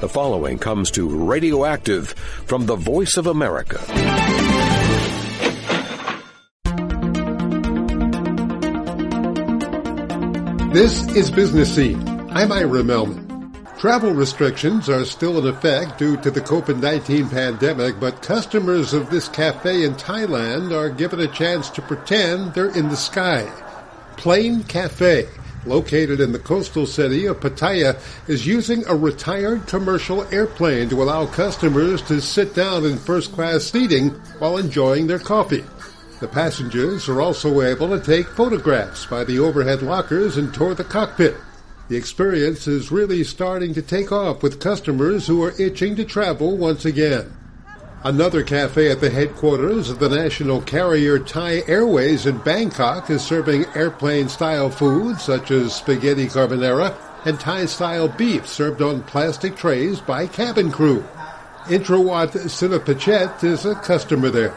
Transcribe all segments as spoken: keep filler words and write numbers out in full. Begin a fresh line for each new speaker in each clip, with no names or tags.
The following comes to Radioactive from the Voice of America.
This is Business Scene. I'm Ira Melman. Travel restrictions are still in effect due to the COVID nineteen pandemic, but customers of this cafe in Thailand are given a chance to pretend they're in the sky. Plane Cafe, located in the coastal city of Pattaya, is using a retired commercial airplane to allow customers to sit down in first-class seating while enjoying their coffee. The passengers are also able to take photographs by the overhead lockers and tour the cockpit. The experience is really starting to take off with customers who are itching to travel once again. Another cafe at the headquarters of the national carrier Thai Airways in Bangkok is serving airplane-style foods such as spaghetti carbonara and Thai-style beef served on plastic trays by cabin crew. Intrawat Sinapachet is a customer there.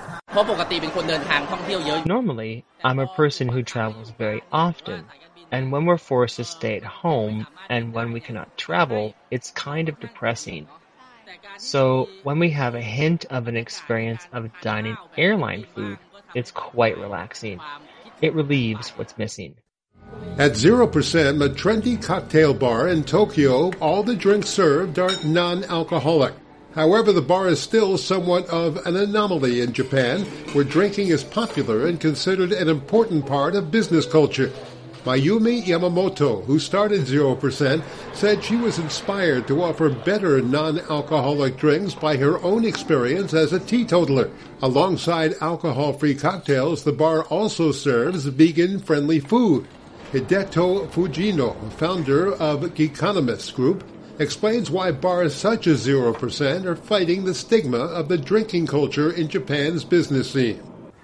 Normally, I'm a person who travels very often. And when we're forced to stay at home, and when we cannot travel, it's kind of depressing. So when we have a hint of an experience of dining airline food, it's quite relaxing. It relieves what's missing.
At zero percent, a trendy cocktail bar in Tokyo, all the drinks served are non-alcoholic. However, the bar is still somewhat of an anomaly in Japan, where drinking is popular and considered an important part of business culture. Mayumi Yamamoto, who started zero percent, said she was inspired to offer better non-alcoholic drinks by her own experience as a teetotaler. Alongside alcohol-free cocktails, the bar also serves vegan-friendly food. Hideto Fujino, founder of Geekonomist Group, explains why bars such as zero percent are fighting the stigma of the drinking culture in Japan's business scene.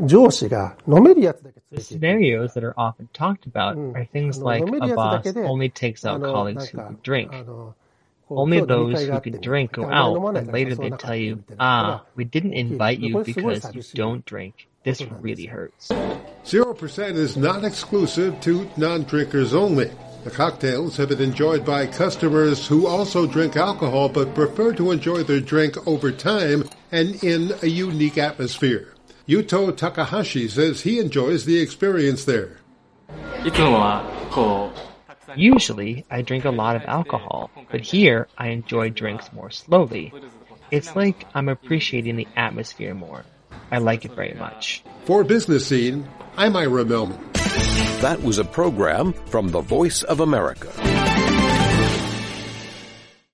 The scenarios that are often talked about are things like a boss only takes out colleagues who can drink. Only those who can drink go out, and later they tell you, ah, we didn't invite you because you don't drink. This really hurts.
Zero percent is not exclusive to non-drinkers only. The cocktails have been enjoyed by customers who also drink alcohol but prefer to enjoy their drink over time and in a unique atmosphere. Yuto Takahashi says he enjoys the experience there.
Usually, I drink a lot of alcohol, but here I enjoy drinks more slowly. It's like I'm appreciating the atmosphere more. I like it very much.
For Business Scene, I'm Ira Melman.
That was a program from the Voice of America.